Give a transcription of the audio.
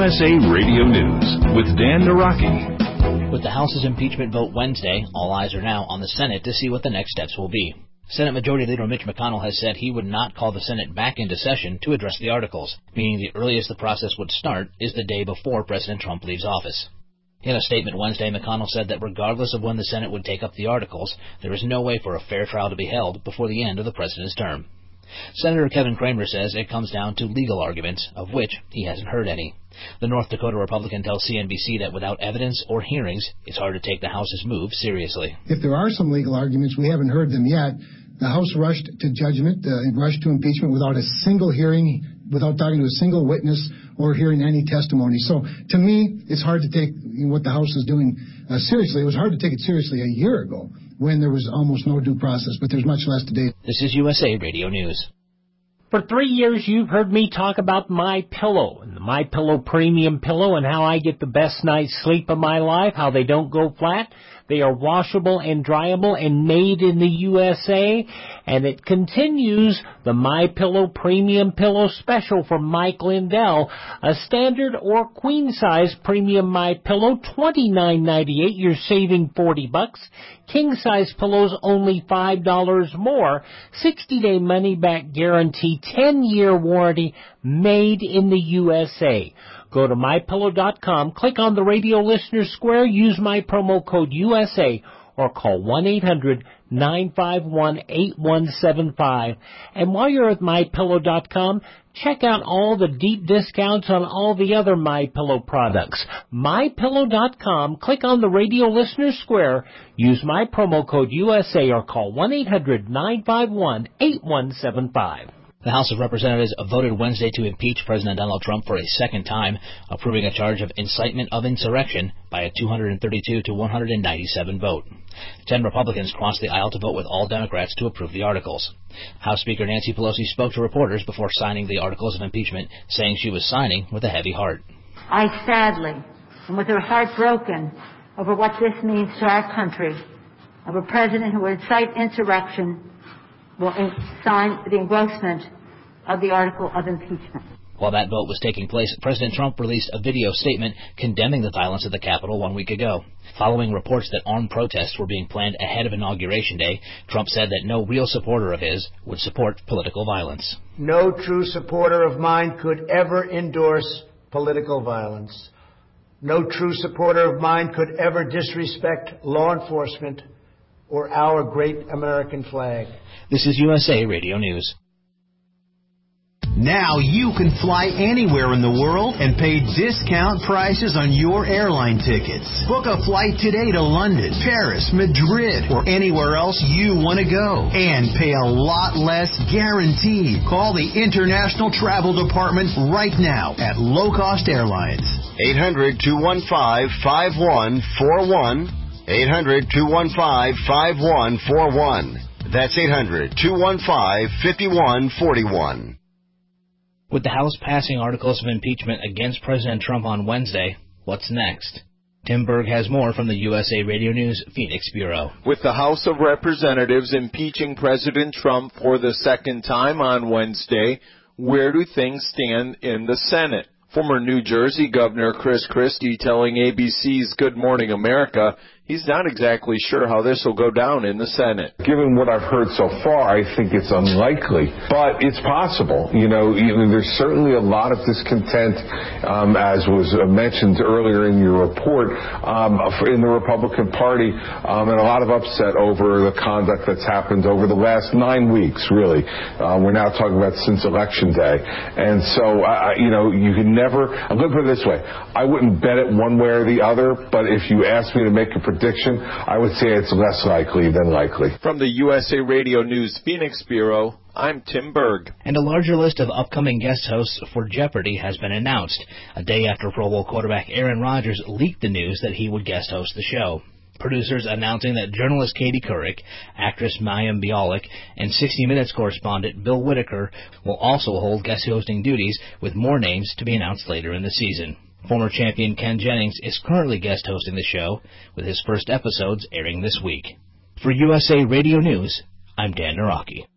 USA Radio News with Dan Naraki. With the House's impeachment vote Wednesday, all eyes are now on the Senate to see what the next steps will be. Senate Majority Leader Mitch McConnell has said he would not call the Senate back into session to address the articles, meaning the earliest the process would start is the day before President Trump leaves office. In a statement Wednesday, McConnell said that regardless of when the Senate would take up the articles, there is no way for a fair trial to be held before the end of the president's term. Senator Kevin Cramer says it comes down to legal arguments, of which he hasn't heard any. The North Dakota Republican tells CNBC that without evidence or hearings, it's hard to take the House's move seriously. If there are some legal arguments, we haven't heard them yet. The House rushed to judgment, rushed to impeachment without a single hearing, without talking to a single witness or hearing any testimony. So, to me, it's hard to take what the House is doing seriously. It was hard to take it seriously a year ago when there was almost no due process, but there's much less today. This is USA Radio News. For 3 years, you've heard me talk about MyPillow and the MyPillow Premium Pillow and how I get the best night's sleep of my life, how they don't go flat. They are washable and dryable and made in the USA. And it continues the MyPillow Premium Pillow Special from Mike Lindell. A standard or queen-size premium MyPillow, $29.98. You're saving $40. King-size pillows, only $5 more. 60-day money-back guarantee, 10-year warranty, made in the USA. Go to MyPillow.com, click on the radio listener square, use my promo code USA, or call 1-800-951-8175. And while you're at MyPillow.com, check out all the deep discounts on all the other MyPillow products. MyPillow.com, click on the radio listener square, use my promo code USA, or call 1-800-951-8175. The House of Representatives voted Wednesday to impeach President Donald Trump for a second time, approving a charge of incitement of insurrection by a 232 to 197 vote. 10 Republicans crossed the aisle to vote with all Democrats to approve the articles. House Speaker Nancy Pelosi spoke to reporters before signing the articles of impeachment, saying she was signing with a heavy heart. I sadly, and with her heart broken over what this means to our country, of a president who would incite insurrection, will sign the engrossment of the article of impeachment. While that vote was taking place, President Trump released a video statement condemning the violence at the Capitol 1 week ago. Following reports that armed protests were being planned ahead of Inauguration Day, Trump said that no real supporter of his would support political violence. No true supporter of mine could ever endorse political violence. No true supporter of mine could ever disrespect law enforcement or our great American flag. This is USA Radio News. Now you can fly anywhere in the world and pay discount prices on your airline tickets. Book a flight today to London, Paris, Madrid, or anywhere else you want to go. And pay a lot less guaranteed. Call the International Travel Department right now at Low Cost Airlines. 800-215-5141. 800-215-5141. That's 800-215-5141. With the House passing articles of impeachment against President Trump on Wednesday, what's next? Tim Berg has more from the USA Radio News Phoenix Bureau. With the House of Representatives impeaching President Trump for the second time on Wednesday, where do things stand in the Senate? Former New Jersey Governor Chris Christie telling ABC's Good Morning America he's not exactly sure how this will go down in the Senate. Given what I've heard so far, I think it's unlikely, but it's possible. There's certainly a lot of discontent, as was mentioned earlier in your report, in the Republican Party, and a lot of upset over the conduct that's happened over the last 9 weeks, really. We're now talking about since Election Day. And so, you can never, I'm going to put it this way, I wouldn't bet it one way or the other, but if you asked me to make a prediction, I would say it's less likely than likely. From the USA Radio News Phoenix Bureau, I'm Tim Berg. And a larger list of upcoming guest hosts for Jeopardy has been announced, a day after Pro Bowl quarterback Aaron Rodgers leaked the news that he would guest host the show. Producers announcing that journalist Katie Couric, actress Mayim Bialik, and 60 Minutes correspondent Bill Whitaker will also hold guest hosting duties, with more names to be announced later in the season. Former champion Ken Jennings is currently guest hosting the show, with his first episodes airing this week. For USA Radio News, I'm Dan Naraki.